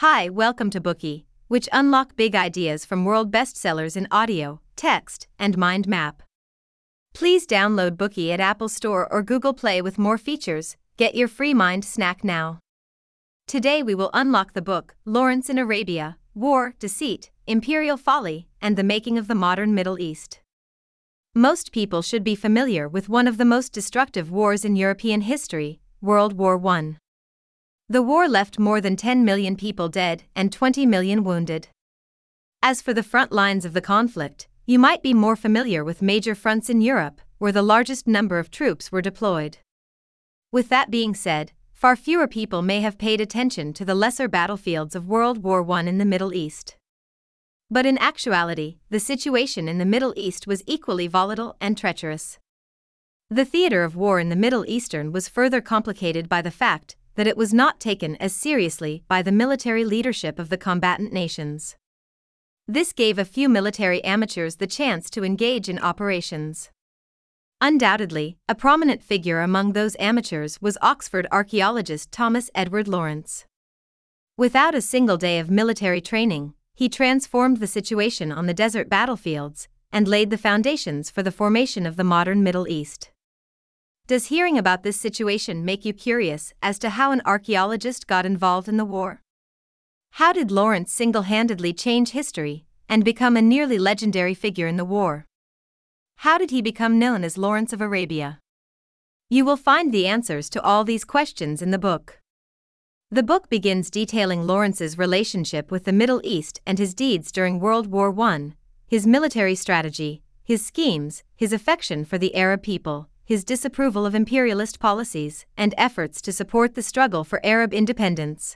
Hi, welcome to Bookey, which unlock big ideas from world bestsellers in audio, text, and mind map. Please download Bookey at Apple Store or Google Play with more features. Get your free mind snack now. Today we will unlock the book, Lawrence in Arabia, War, Deceit, Imperial Folly, and the Making of the Modern Middle East. Most people should be familiar with one of the most destructive wars in European history, World War I. The war left more than 10 million people dead and 20 million wounded. As for the front lines of the conflict, you might be more familiar with major fronts in Europe, where the largest number of troops were deployed. With that being said, far fewer people may have paid attention to the lesser battlefields of World War I in the Middle East. But in actuality, the situation in the Middle East was equally volatile and treacherous. The theater of war in the Middle Eastern was further complicated by the fact that it was not taken as seriously by the military leadership of the combatant nations. This gave a few military amateurs the chance to engage in operations. Undoubtedly, a prominent figure among those amateurs was Oxford archaeologist Thomas Edward Lawrence. Without a single day of military training, he transformed the situation on the desert battlefields and laid the foundations for the formation of the modern Middle East. Does hearing about this situation make you curious as to how an archaeologist got involved in the war? How did Lawrence single-handedly change history and become a nearly legendary figure in the war? How did he become known as Lawrence of Arabia? You will find the answers to all these questions in the book. The book begins detailing Lawrence's relationship with the Middle East and his deeds during World War I, his military strategy, his schemes, his affection for the Arab people, his disapproval of imperialist policies, and efforts to support the struggle for Arab independence.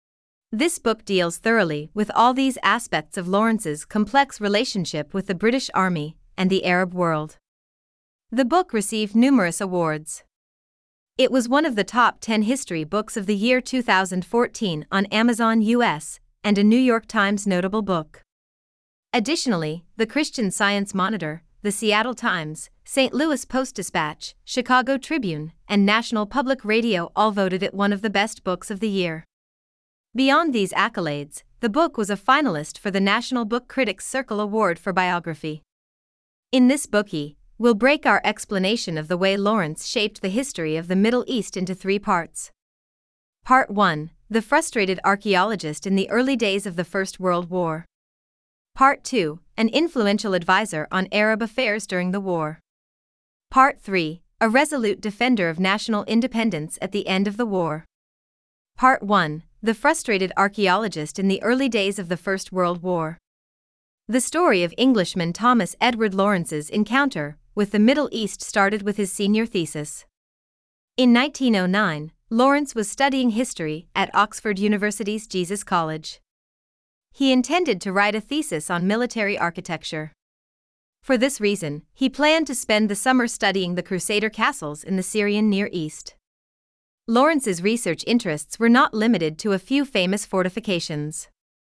This book deals thoroughly with all these aspects of Lawrence's complex relationship with the British Army and the Arab world. The book received numerous awards. It was one of the top 10 history books of the year 2014 on Amazon US and a New York Times notable book. Additionally, the Christian Science Monitor, the Seattle Times, St. Louis Post-Dispatch, Chicago Tribune, and National Public Radio all voted it one of the best books of the year. Beyond these accolades, the book was a finalist for the National Book Critics Circle Award for Biography. In this Bookey, we'll break our explanation of the way Lawrence shaped the history of the Middle East into 3 parts. Part 1, the frustrated archaeologist in the early days of the First World War. Part 2, an influential advisor on Arab affairs during the war. Part 3, a resolute defender of national independence at the end of the war. Part 1, the frustrated archaeologist in the early days of the First World War. The story of Englishman Thomas Edward Lawrence's encounter with the Middle East started with his senior thesis. In 1909, Lawrence was studying history at Oxford University's Jesus College. He intended to write a thesis on military architecture. For this reason, he planned to spend the summer studying the Crusader castles in the Syrian Near East. Lawrence's research interests were not limited to a few famous fortifications.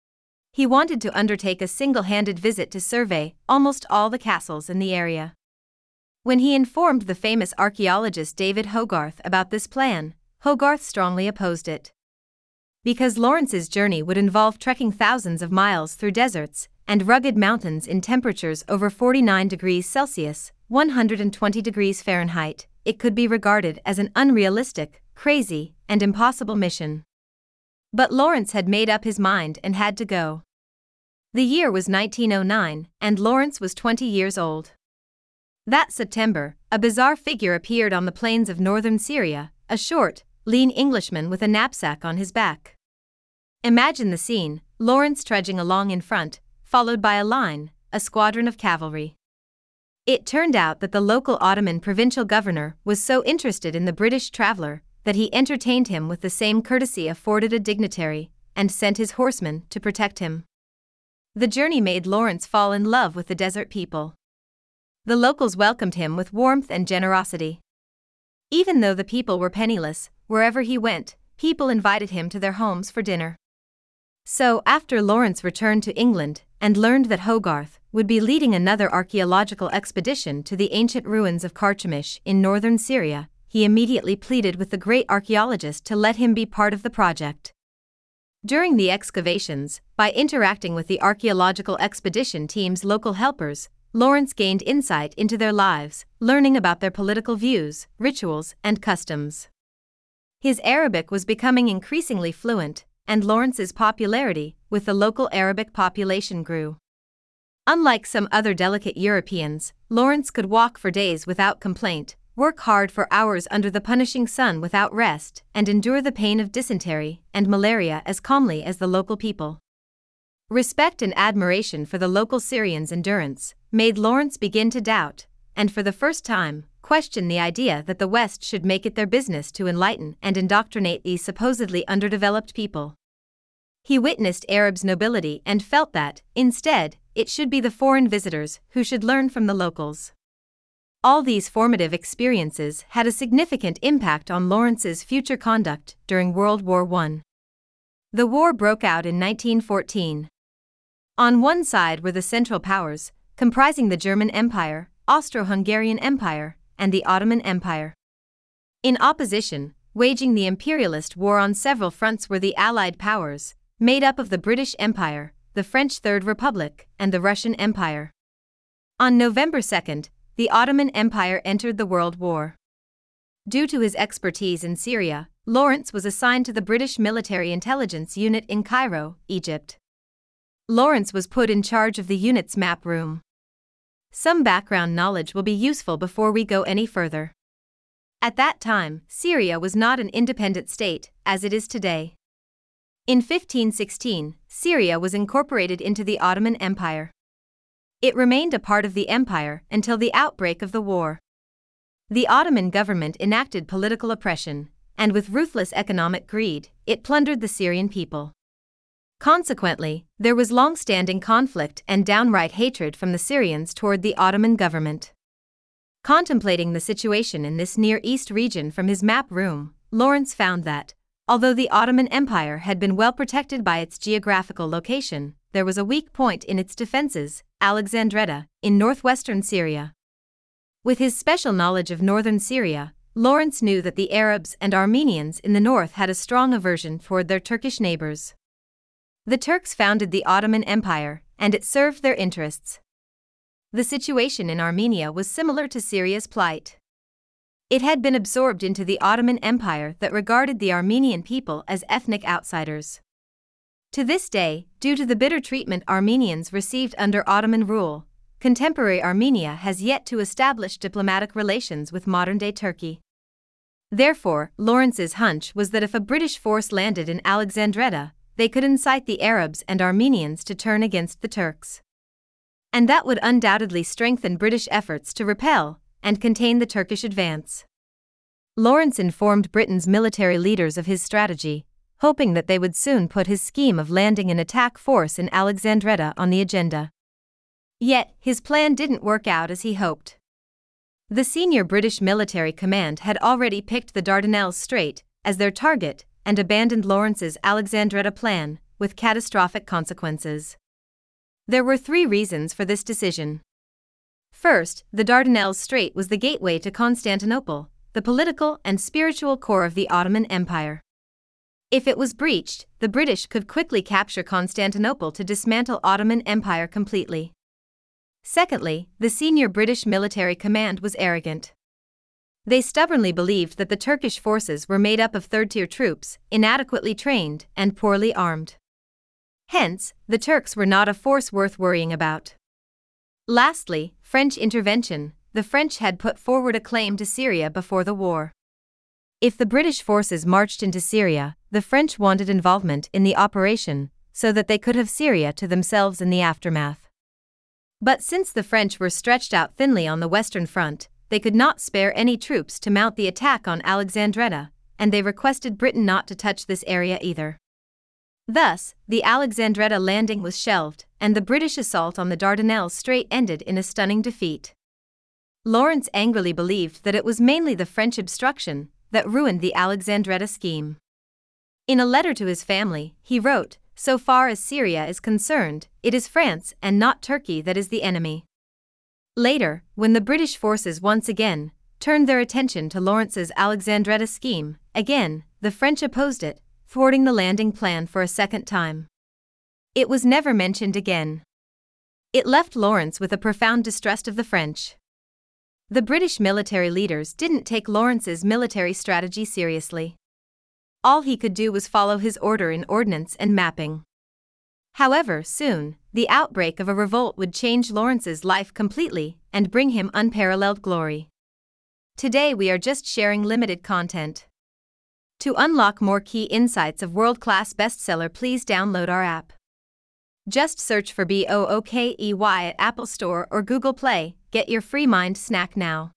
He wanted to undertake a single-handed visit to survey almost all the castles in the area. When he informed the famous archaeologist David Hogarth about this plan, Hogarth strongly opposed it. Because Lawrence's journey would involve trekking thousands of miles through deserts and rugged mountains in temperatures over 49 degrees Celsius, 120 degrees Fahrenheit, it could be regarded as an unrealistic, crazy, and impossible mission. But Lawrence had made up his mind and had to go. The year was 1909, and Lawrence was 20 years old. That September, a bizarre figure appeared on the plains of northern Syria, a short, lean Englishman with a knapsack on his back. Imagine the scene, Lawrence trudging along in front, followed by a squadron of cavalry. It turned out that the local Ottoman provincial governor was so interested in the British traveler that he entertained him with the same courtesy afforded a dignitary, and sent his horsemen to protect him. The journey made Lawrence fall in love with the desert people. The locals welcomed him with warmth and generosity. Even though the people were penniless, wherever he went, people invited him to their homes for dinner. So, after Lawrence returned to England and learned that Hogarth would be leading another archaeological expedition to the ancient ruins of Carchemish in northern Syria, he immediately pleaded with the great archaeologist to let him be part of the project. During the excavations, by interacting with the archaeological expedition team's local helpers, Lawrence gained insight into their lives, learning about their political views, rituals, and customs. His Arabic was becoming increasingly fluent, and Lawrence's popularity with the local Arabic population grew. Unlike some other delicate Europeans, Lawrence could walk for days without complaint, work hard for hours under the punishing sun without rest, and endure the pain of dysentery and malaria as calmly as the local people. Respect and admiration for the local Syrians' endurance made Lawrence begin to doubt, and for the first time, question the idea that the West should make it their business to enlighten and indoctrinate these supposedly underdeveloped people. He witnessed Arabs' nobility and felt that, instead, it should be the foreign visitors who should learn from the locals. All these formative experiences had a significant impact on Lawrence's future conduct during World War I. The war broke out in 1914. On one side were the Central Powers, comprising the German Empire, Austro-Hungarian Empire, and the Ottoman Empire. In opposition, waging the imperialist war on several fronts were the Allied powers, made up of the British Empire, the French Third Republic, and the Russian Empire. On November 2, the Ottoman Empire entered the World War. Due to his expertise in Syria, Lawrence was assigned to the British Military Intelligence Unit in Cairo, Egypt. Lawrence was put in charge of the unit's map room. Some background knowledge will be useful before we go any further. At that time, Syria was not an independent state, as it is today. In 1516, Syria was incorporated into the Ottoman Empire. It remained a part of the empire until the outbreak of the war. The Ottoman government enacted political oppression, and with ruthless economic greed, it plundered the Syrian people. Consequently, there was long-standing conflict and downright hatred from the Syrians toward the Ottoman government. Contemplating the situation in this Near East region from his map room, Lawrence found that, although the Ottoman Empire had been well protected by its geographical location, there was a weak point in its defenses, Alexandretta, in northwestern Syria. With his special knowledge of northern Syria, Lawrence knew that the Arabs and Armenians in the north had a strong aversion toward their Turkish neighbors. The Turks founded the Ottoman Empire, and it served their interests. The situation in Armenia was similar to Syria's plight. It had been absorbed into the Ottoman Empire that regarded the Armenian people as ethnic outsiders. To this day, due to the bitter treatment Armenians received under Ottoman rule, contemporary Armenia has yet to establish diplomatic relations with modern-day Turkey. Therefore, Lawrence's hunch was that if a British force landed in Alexandretta, they could incite the Arabs and Armenians to turn against the Turks. And that would undoubtedly strengthen British efforts to repel and contain the Turkish advance. Lawrence informed Britain's military leaders of his strategy, hoping that they would soon put his scheme of landing an attack force in Alexandretta on the agenda. Yet, his plan didn't work out as he hoped. The senior British military command had already picked the Dardanelles Strait as their target and abandoned Lawrence's Alexandretta plan, with catastrophic consequences. There were 3 reasons for this decision. First, the Dardanelles Strait was the gateway to Constantinople, the political and spiritual core of the Ottoman Empire. If it was breached, the British could quickly capture Constantinople to dismantle Ottoman Empire completely. Secondly, the senior British military command was arrogant. They stubbornly believed that the Turkish forces were made up of third-tier troops, inadequately trained and poorly armed. Hence, the Turks were not a force worth worrying about. Lastly, French intervention. The French had put forward a claim to Syria before the war. If the British forces marched into Syria, the French wanted involvement in the operation, so that they could have Syria to themselves in the aftermath. But since the French were stretched out thinly on the Western Front, they could not spare any troops to mount the attack on Alexandretta, and they requested Britain not to touch this area either. Thus, the Alexandretta landing was shelved, and the British assault on the Dardanelles Strait ended in a stunning defeat. Lawrence angrily believed that it was mainly the French obstruction that ruined the Alexandretta scheme. In a letter to his family, he wrote, "So far as Syria is concerned, it is France and not Turkey that is the enemy." Later, when the British forces once again turned their attention to Lawrence's Alexandretta scheme, again, the French opposed it, thwarting the landing plan for a second time. It was never mentioned again. It left Lawrence with a profound distrust of the French. The British military leaders didn't take Lawrence's military strategy seriously. All he could do was follow his order in ordnance and mapping. However, soon, the outbreak of a revolt would change Lawrence's life completely and bring him unparalleled glory. Today we are just sharing limited content. To unlock more key insights of world-class bestseller, please download our app. Just search for BOOKEY at Apple Store or Google Play. Get your free mind snack now.